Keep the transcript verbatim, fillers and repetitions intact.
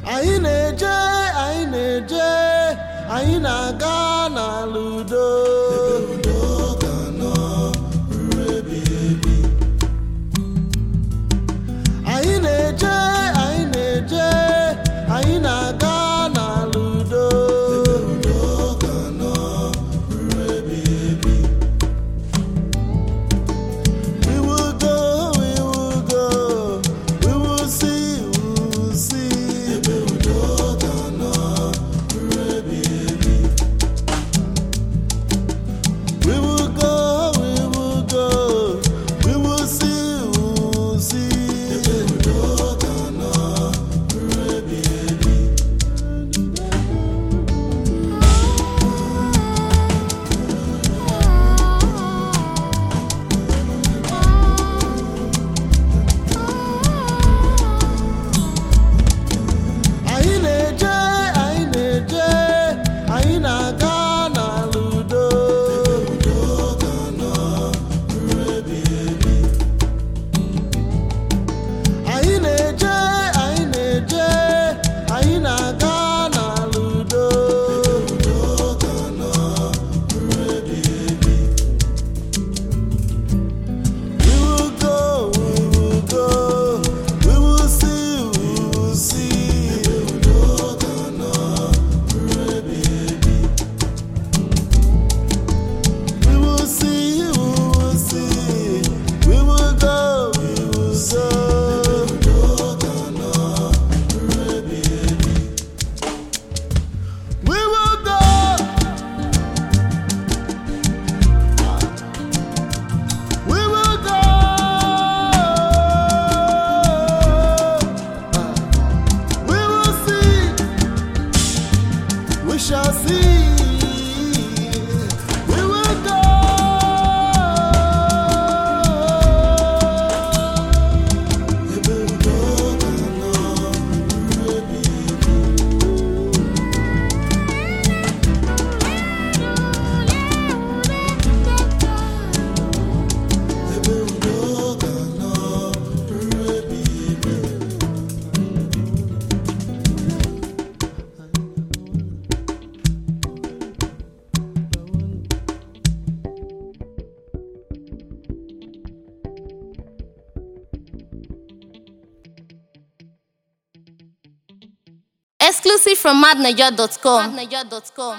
Anyị na-eje, anyị na-eje, anyị na-aga n'ala udo. Ebe udo ga-anọ ruo ebighị ebi. Anyị na-eje, anyị na-eje, anyị na-aga n'ala udo. Ebe udo ga-anọ ruo ebighị ebi. We will go, we will go, we will see, we will see. Ebe udo ga-anọ ruo ebighị ebi. We will go, we will go, we will see, we will see. Ebe udo ga-anọ ruo ebighị ebi. Anyị na-eje, anyị na-eje, anyị na-aga n'ala udo. Ebe udo ga-anọ ruo ebighị ebi. Anyị na-eje, anyị na-eje, anyị na-aga n'ala udo. Ebe udo ga-anọ ruo ebighị ebi. We will go, we will go, we will see, we will see. Ebe udo ga-anọ ruo ebighị ebi. We will see, we will see, we will go, we will go. Ebe udo ga-anọ ruo ebighị ebi. We will go. We will go. We will see. We shall see. We will go. Ebe udo ga-anọ ruo ebighị ebi. Ebe udo ga-anọ ruo ebighị ebi. Exclusive from mad niger dot com.